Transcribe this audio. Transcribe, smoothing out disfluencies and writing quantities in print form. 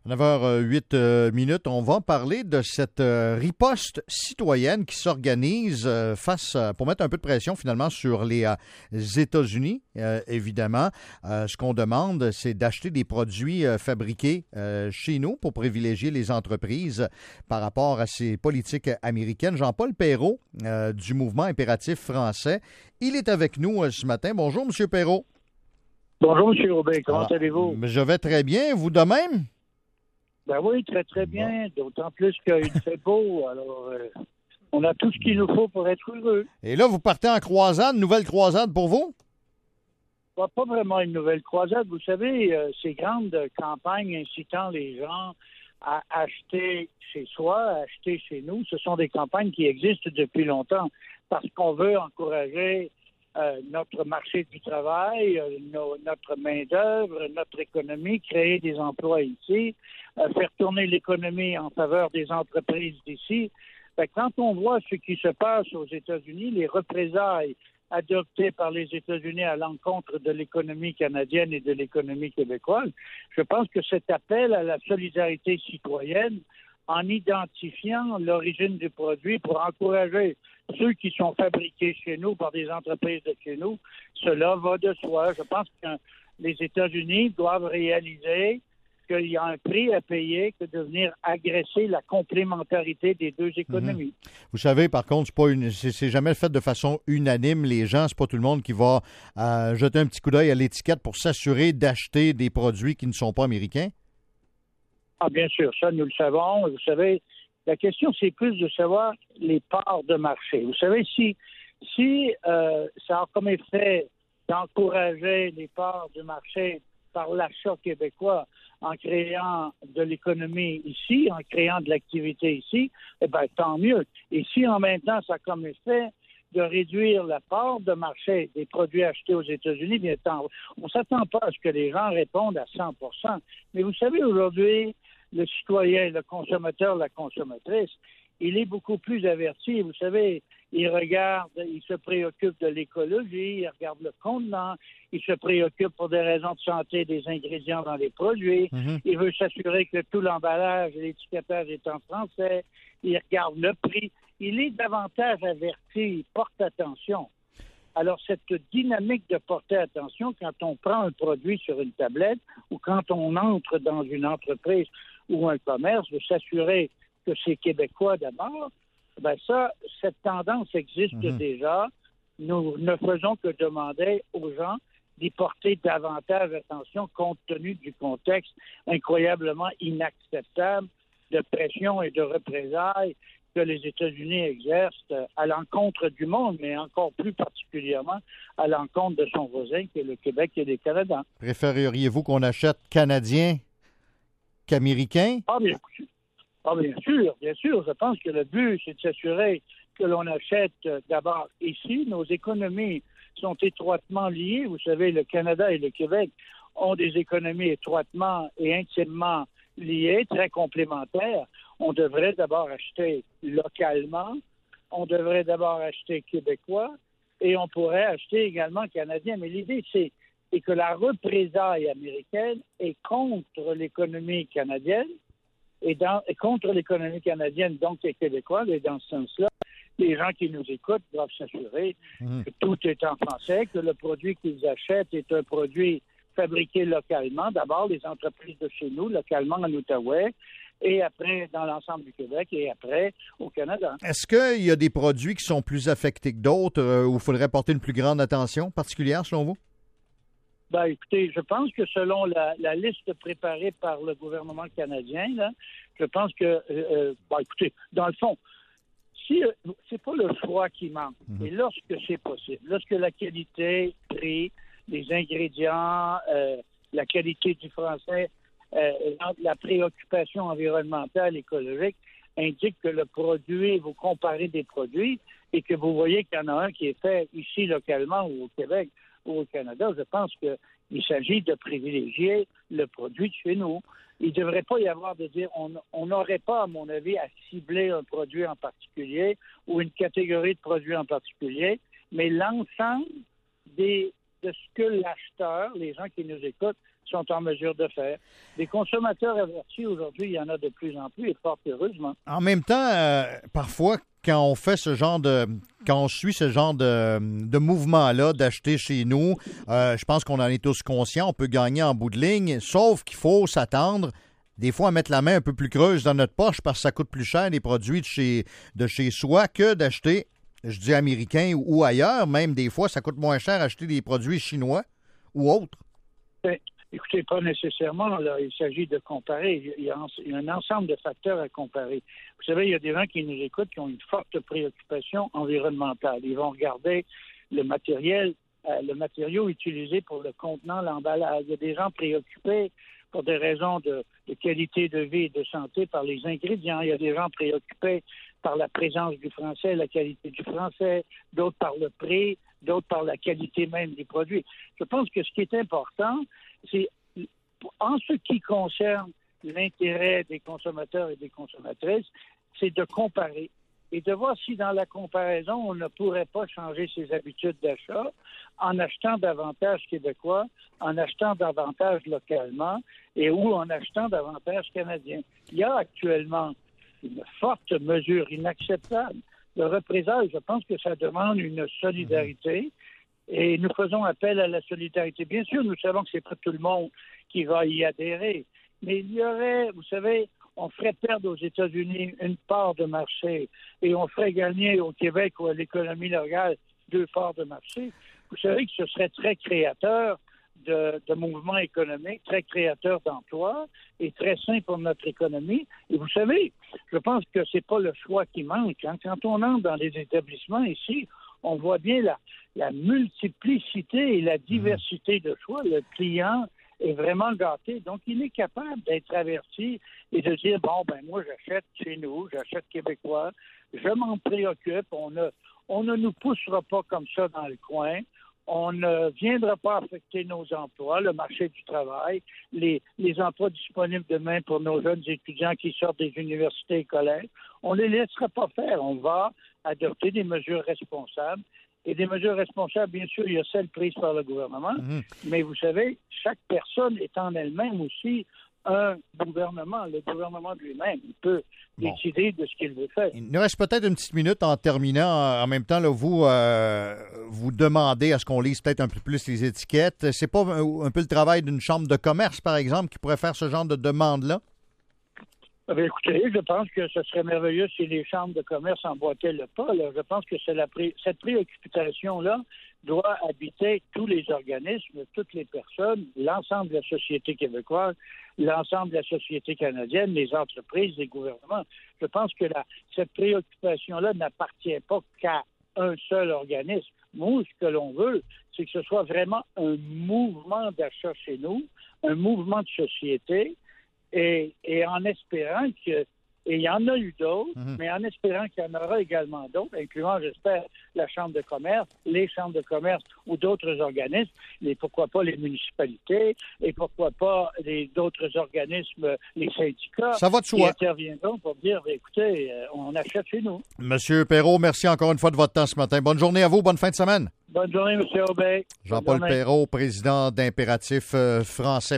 9h08 minutes. On va parler de cette riposte citoyenne qui s'organise pour mettre un peu de pression finalement sur les États-Unis, évidemment. Ce qu'on demande, c'est d'acheter des produits fabriqués chez nous pour privilégier les entreprises par rapport à ces politiques américaines. Jean-Paul Perrault du mouvement Impératif français, il est avec nous ce matin. Bonjour, M. Perrault. Bonjour, M. Aubin. Comment allez-vous? Je vais très bien. Vous de même? Ben oui, très, très bien. D'autant plus qu'il fait beau. Alors, on a tout ce qu'il nous faut pour être heureux. Et là, vous partez en croisade, nouvelle croisade pour vous? Pas vraiment une nouvelle croisade. Vous savez, ces grandes campagnes incitant les gens à acheter chez soi, à acheter chez nous, ce sont des campagnes qui existent depuis longtemps parce qu'on veut encourager notre marché du travail, notre main-d'œuvre, notre économie, créer des emplois ici, faire tourner l'économie en faveur des entreprises d'ici. Quand on voit ce qui se passe aux États-Unis, les représailles adoptées par les États-Unis à l'encontre de l'économie canadienne et de l'économie québécoise, je pense que cet appel à la solidarité citoyenne, en identifiant l'origine du produit pour encourager ceux qui sont fabriqués chez nous par des entreprises de chez nous, cela va de soi. Je pense que les États-Unis doivent réaliser qu'il y a un prix à payer que de venir agresser la complémentarité des deux économies. Vous savez, par contre, c'est jamais fait de façon unanime. Les gens, c'est pas tout le monde qui va jeter un petit coup d'œil à l'étiquette pour s'assurer d'acheter des produits qui ne sont pas américains. Ah, bien sûr, ça, nous le savons. Vous savez, la question, c'est plus de savoir les parts de marché. Vous savez, si ça a comme effet d'encourager les parts de marché par l'achat québécois en créant de l'économie ici, en créant de l'activité ici, eh bien, tant mieux. Et si en même temps, ça a comme effet de réduire la part de marché des produits achetés aux États-Unis, bien, on ne s'attend pas à ce que les gens répondent à 100 %. Mais vous savez, aujourd'hui, le citoyen, le consommateur, la consommatrice, il est beaucoup plus averti. Vous savez, il regarde, il se préoccupe de l'écologie, il regarde le contenant, il se préoccupe pour des raisons de santé des ingrédients dans les produits, il veut s'assurer que tout l'emballage et l'étiquetage est en français, il regarde le prix. Il est davantage averti, il porte attention. Alors, cette dynamique de porter attention quand on prend un produit sur une tablette ou quand on entre dans une entreprise ou un commerce, de s'assurer que c'est québécois d'abord, ben ça, cette tendance existe déjà. Nous ne faisons que demander aux gens d'y porter davantage attention compte tenu du contexte incroyablement inacceptable de pression et de représailles que les États-Unis exercent à l'encontre du monde, mais encore plus particulièrement à l'encontre de son voisin, qui est le Québec et le Canada. Préféreriez-vous qu'on achète canadien qu'américain? Bien sûr, bien sûr. Je pense que le but, c'est de s'assurer que l'on achète d'abord ici. Nos économies sont étroitement liées. Vous savez, le Canada et le Québec ont des économies étroitement et intimement liées, très complémentaires. On devrait d'abord acheter localement, on devrait d'abord acheter québécois et on pourrait acheter également canadien. Mais l'idée, c'est que la représaille américaine est contre l'économie canadienne et contre l'économie canadienne, donc les Québécois. Et dans ce sens-là, les gens qui nous écoutent doivent s'assurer que tout est en français, que le produit qu'ils achètent est un produit fabriqué localement. D'abord, les entreprises de chez nous, localement en Outaouais, et après dans l'ensemble du Québec, et après au Canada. Est-ce qu'il y a des produits qui sont plus affectés que d'autres où il faudrait porter une plus grande attention particulière, selon vous? Écoutez, je pense que selon la liste préparée par le gouvernement canadien, là, je pense que, écoutez, dans le fond, si c'est pas le choix qui manque, et lorsque c'est possible, lorsque la qualité, prix, les ingrédients, la qualité du français, la préoccupation environnementale, écologique, indique que le produit, vous comparez des produits et que vous voyez qu'il y en a un qui est fait ici localement ou au Québec ou au Canada, je pense qu'il s'agit de privilégier le produit de chez nous. Il ne devrait pas y avoir de dire, on n'aurait pas, à mon avis, à cibler un produit en particulier ou une catégorie de produits en particulier, mais l'ensemble de ce que l'acheteur, les gens qui nous écoutent, sont en mesure de faire. Des consommateurs avertis, aujourd'hui, il y en a de plus en plus, et fort heureusement. En même temps, parfois, quand on fait quand on suit ce genre de mouvement-là, d'acheter chez nous, je pense qu'on en est tous conscients, on peut gagner en bout de ligne, sauf qu'il faut s'attendre des fois à mettre la main un peu plus creuse dans notre poche parce que ça coûte plus cher les produits de chez soi que d'acheter, je dis américain ou ailleurs. Même des fois, ça coûte moins cher acheter des produits chinois ou autres. Écoutez, pas nécessairement. Là, il s'agit de comparer. Il y a un ensemble de facteurs à comparer. Vous savez, il y a des gens qui nous écoutent qui ont une forte préoccupation environnementale. Ils vont regarder le matériau utilisé pour le contenant, l'emballage. Il y a des gens préoccupés pour des raisons de qualité de vie et de santé par les ingrédients. Il y a des gens préoccupés par la présence du français, la qualité du français, d'autres par le prix, d'autres par la qualité même des produits. Je pense que ce qui est important, c'est, en ce qui concerne l'intérêt des consommateurs et des consommatrices, c'est de comparer et de voir si dans la comparaison, on ne pourrait pas changer ses habitudes d'achat en achetant davantage québécois, en achetant davantage localement et ou en achetant davantage canadien. Il y a actuellement une forte mesure inacceptable de représailles. Je pense que ça demande une solidarité et nous faisons appel à la solidarité. Bien sûr, nous savons que c'est pas tout le monde qui va y adhérer, mais il y aurait, vous savez, on ferait perdre aux États-Unis une part de marché et on ferait gagner au Québec ou à l'économie locale 2 parts de marché. Vous savez que ce serait très créateur de mouvements économiques, très créateur d'emplois et très sain pour notre économie. Et vous savez, je pense que c'est pas le choix qui manque. Hein. Quand on entre dans les établissements ici, on voit bien la multiplicité et la diversité de choix. Le client est vraiment gâté. Donc, il est capable d'être averti et de dire, bon, ben moi, j'achète chez nous, j'achète québécois, je m'en préoccupe, on ne nous poussera pas comme ça dans le coin, on ne viendra pas affecter nos emplois, le marché du travail, les emplois disponibles demain pour nos jeunes étudiants qui sortent des universités et collèges, on ne les laissera pas faire. On va adopter des mesures responsables. Et des mesures responsables, bien sûr, il y a celles prises par le gouvernement, mais vous savez, chaque personne est en elle-même aussi un gouvernement. Le gouvernement lui-même, il peut décider de ce qu'il veut faire. Il nous reste peut-être une petite minute en terminant. En même temps, là, vous demandez à ce qu'on lise peut-être un peu plus les étiquettes. C'est pas un peu le travail d'une chambre de commerce, par exemple, qui pourrait faire ce genre de demande-là? Écoutez, je pense que ce serait merveilleux si les chambres de commerce emboîtaient le pas. Là. Je pense que cette préoccupation-là doit habiter tous les organismes, toutes les personnes, l'ensemble de la société québécoise, l'ensemble de la société canadienne, les entreprises, les gouvernements. Je pense que cette préoccupation-là n'appartient pas qu'à un seul organisme. Nous, ce que l'on veut, c'est que ce soit vraiment un mouvement d'achat chez nous, un mouvement de société, et en espérant que, et il y en a eu d'autres, mais en espérant qu'il y en aura également d'autres, incluant, j'espère, la Chambre de commerce, les chambres de commerce ou d'autres organismes, et pourquoi pas les municipalités, et pourquoi pas d'autres organismes, les syndicats, ça va de soi, qui interviendront pour dire, écoutez, on achète chez nous. Monsieur Perrault, merci encore une fois de votre temps ce matin. Bonne journée à vous, bonne fin de semaine. Bonne journée, M. Aubin. Jean-Paul Perrault, président d'Impératif français.